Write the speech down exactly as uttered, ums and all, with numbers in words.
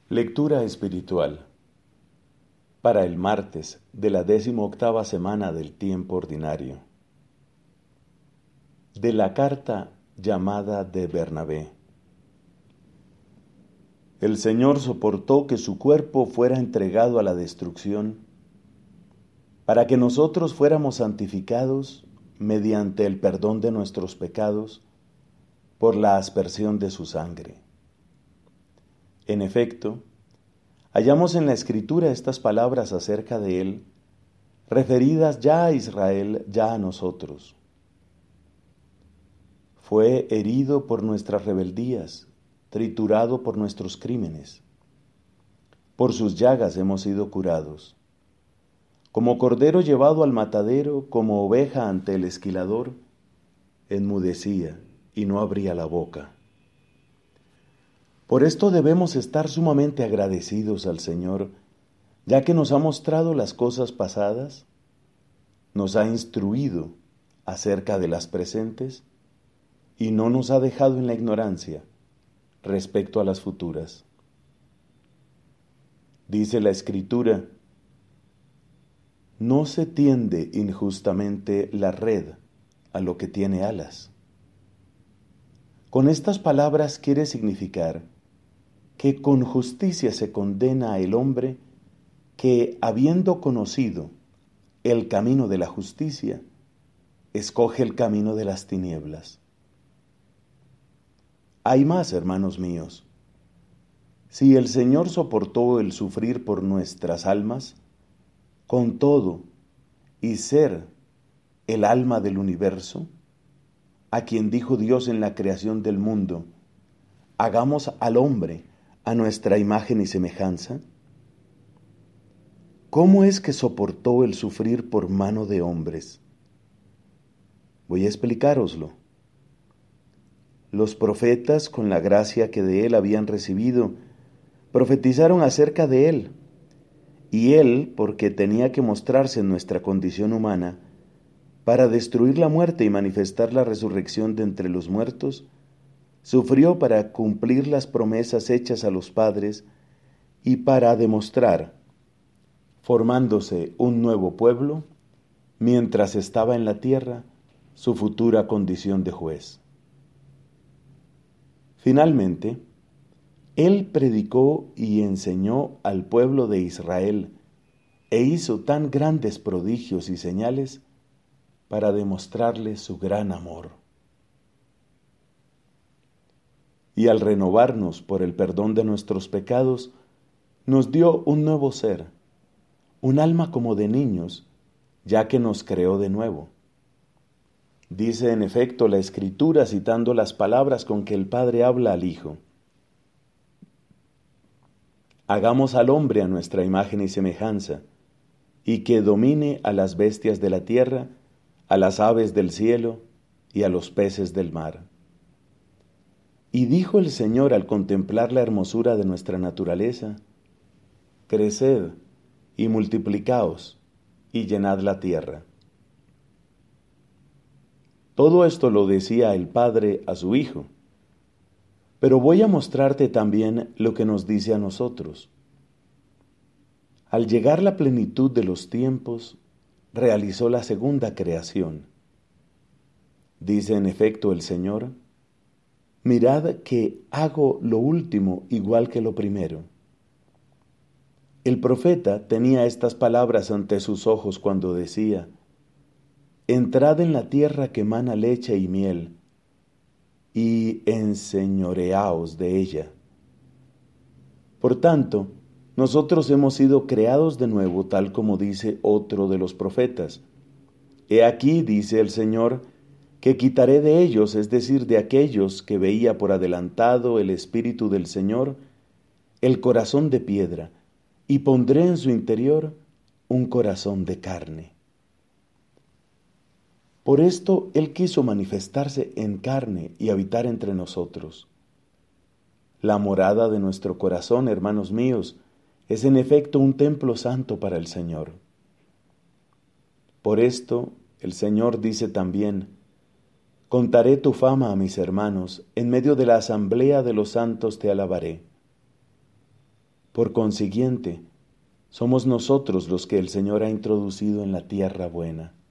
Lectura espiritual para el martes de la decimoctava semana del tiempo ordinario. De la carta llamada de Bernabé. El Señor soportó que su cuerpo fuera entregado a la destrucción, para que nosotros fuéramos santificados mediante el perdón de nuestros pecados por la aspersión de su sangre. En efecto, hallamos en la Escritura estas palabras acerca de Él, referidas ya a Israel, ya a nosotros. Fue herido por nuestras rebeldías, triturado por nuestros crímenes. Por sus llagas hemos sido curados. Como cordero llevado al matadero, como oveja ante el esquilador, enmudecía y no abría la boca. Por esto debemos estar sumamente agradecidos al Señor, ya que nos ha mostrado las cosas pasadas, nos ha instruido acerca de las presentes y no nos ha dejado en la ignorancia respecto a las futuras. Dice la Escritura: no se tiende injustamente la red a lo que tiene alas. Con estas palabras quiere significar que con justicia se condena a el hombre que, habiendo conocido el camino de la justicia, escoge el camino de las tinieblas. Hay más, hermanos míos. Si el Señor soportó el sufrir por nuestras almas, con todo, y ser el alma del universo, a quien dijo Dios en la creación del mundo: hagamos al hombre a nuestra imagen y semejanza. ¿Cómo es que soportó el sufrir por mano de hombres? Voy a explicároslo. Los profetas, con la gracia que de él habían recibido, profetizaron acerca de él, y él, porque tenía que mostrarse en nuestra condición humana, para destruir la muerte y manifestar la resurrección de entre los muertos, sufrió para cumplir las promesas hechas a los padres y para demostrar, formándose un nuevo pueblo, mientras estaba en la tierra, su futura condición de juez. Finalmente, él predicó y enseñó al pueblo de Israel e hizo tan grandes prodigios y señales para demostrarle su gran amor. Y al renovarnos por el perdón de nuestros pecados, nos dio un nuevo ser, un alma como de niños, ya que nos creó de nuevo. Dice en efecto la Escritura, citando las palabras con que el Padre habla al Hijo: hagamos al hombre a nuestra imagen y semejanza, y que domine a las bestias de la tierra, a las aves del cielo y a los peces del mar. Y dijo el Señor al contemplar la hermosura de nuestra naturaleza: creced y multiplicaos y llenad la tierra. Todo esto lo decía el Padre a su Hijo, pero voy a mostrarte también lo que nos dice a nosotros. Al llegar la plenitud de los tiempos, realizó la segunda creación. Dice en efecto el Señor: mirad que hago lo último igual que lo primero. El profeta tenía estas palabras ante sus ojos cuando decía: entrad en la tierra que mana leche y miel, y enseñoreaos de ella. Por tanto, nosotros hemos sido creados de nuevo, tal como dice otro de los profetas. He aquí, dice el Señor, que quitaré de ellos, es decir, de aquellos que veía por adelantado el Espíritu del Señor, el corazón de piedra, y pondré en su interior un corazón de carne. Por esto Él quiso manifestarse en carne y habitar entre nosotros. La morada de nuestro corazón, hermanos míos, es en efecto un templo santo para el Señor. Por esto el Señor dice también: contaré tu fama a mis hermanos, en medio de la asamblea de los santos te alabaré. Por consiguiente, somos nosotros los que el Señor ha introducido en la tierra buena.